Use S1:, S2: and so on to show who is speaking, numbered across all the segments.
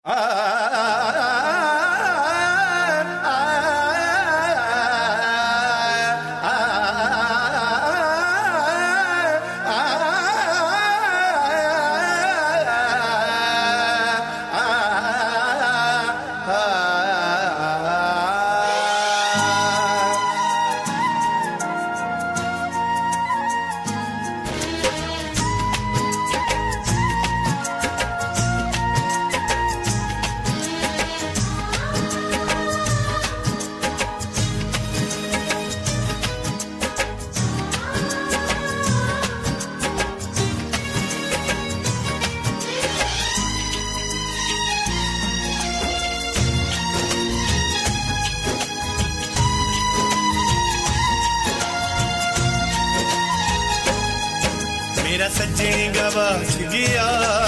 S1: मेरा सज्जनी गवाच गया,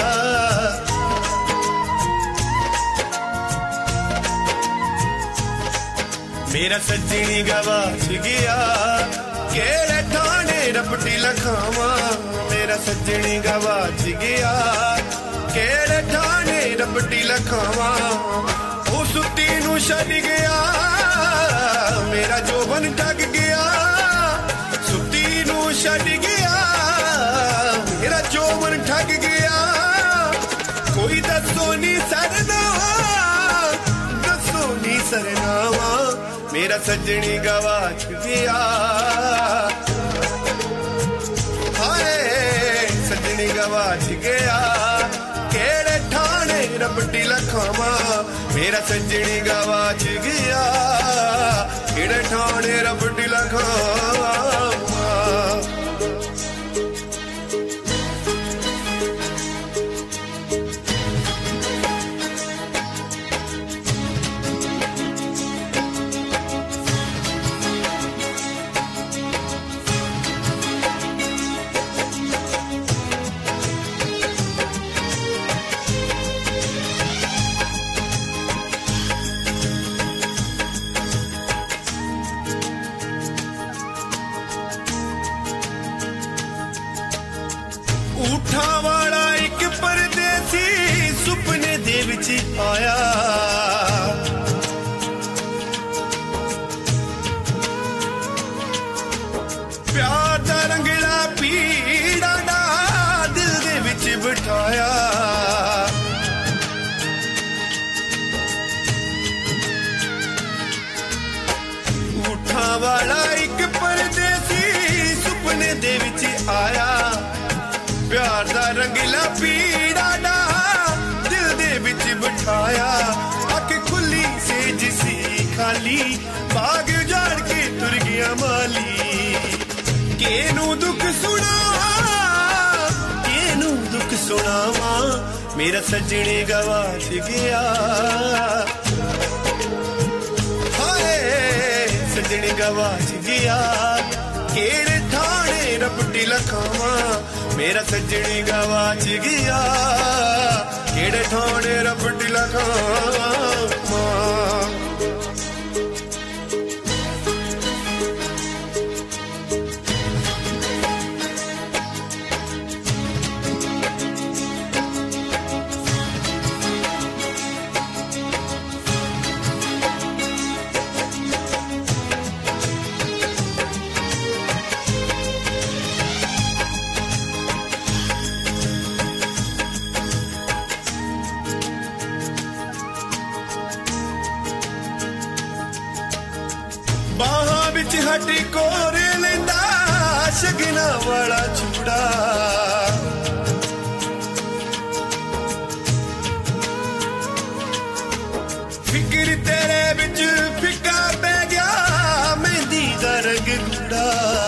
S1: मेरा सज्जनी गवाच गया, केड़े ठाणे रपटी लखावा। मेरा सज्जनी गवाच गया, केड़े ठाणे रपटी लखावा। वो सुती नू छड़ गया, मेरा जोबन ठग गया। सुती नू छड़ गया, मेरा जोबन ठग गया। कोई दसो नी सरनावा, दसो नी सरनावा। मेरा सज्जनी गवाच गया, हाय सज्जनी गवाच गया, केड़े ठाणे रपटी लखावा। मेरा सज्जनी गवाच गया, केड़े ठाणे रपटी लखावा। ऊठा वाला एक परदेसी सुपने दे विच आया। प्यार दा रंगला पीड़ा दा दिल दे विच बिठाया। ऊठा वाला एक परदेसी सुपने दे विच आया। प्यार दा रंगीला पीड़ा दा दिल दे विच बिठाया। अख खुली सेज सी खाली, बाग उजाड़ के तुर गया माली। केनू दुख सुनावा, केनू दुख सुनावा। मेरा सज्जनी गवाच गया, हाय सज्जनी गवाच गया, केड़े ठाणे रपटी लखावा। मेरा सज्जनी गवाच गया, केड़े ठाणे रपटी लखावा। बाहां विच हटी कोरे लेंदा शगना वाला चूड़ा। फिक्र तेरे विच फिक्का पै गया, मेहंदी दा रंग गूड़ा।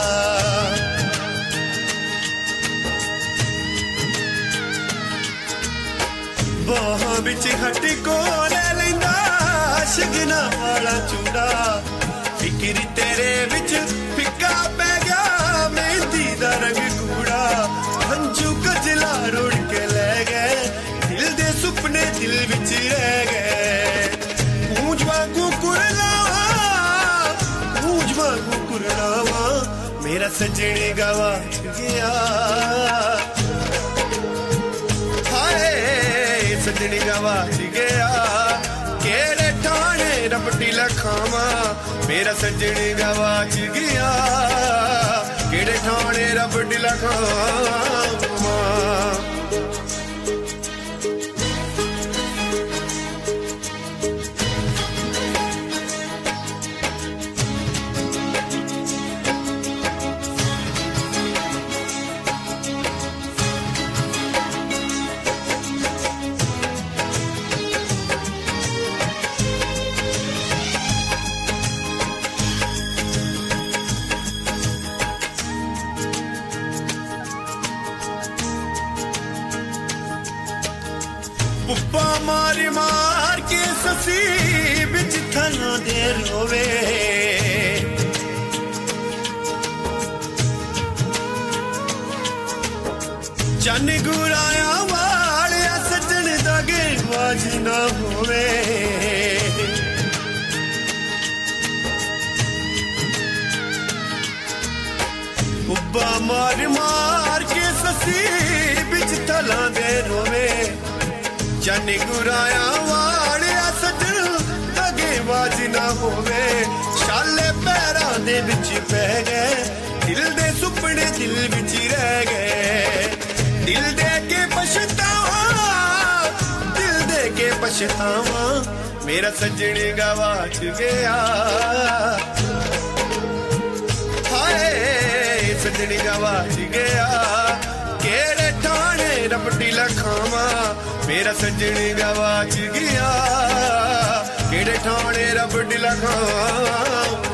S1: बाहां विच हटी कोरे लेंदा शगना वाला चूड़ा। फिक्र तेरे विच फिक्का पै गया, मेहंदी दा रंग गूड़ा। हंझू कजला रुड़ के ले गए, दिल दे सुपने दिल विच रह गए। गूंज वांगू कुरलावा, गूंज वांगू कुरलावा। मेरा सज्जनी गवाच गया, हाय सजनी गवाच गया केड़े ठाणे रबड़ी लखावा मेरा सजनी गवाच गया केड़े ठाणे रबड़ी लखावा पुप्पा मारी मार के ससी बिच थना दे रोवे चन गुराया वाले सजन दागे बाज ना होवे पुप्पा मार मार के ससी बिच थना दे रोवे चन गुराया वाले सजन दगे बाज ना होवे शाले पैरां दे विच पै गए दिल दे सुपने दिल विच रह गए दिल दे के पछतावा मेरा सजन गवाच गया हाय सजन गवाच गया केड़े ठाणे रबड़ी लखावा मेरा सजन गवाच गया केड़े ठाणे रबड़ी लखावा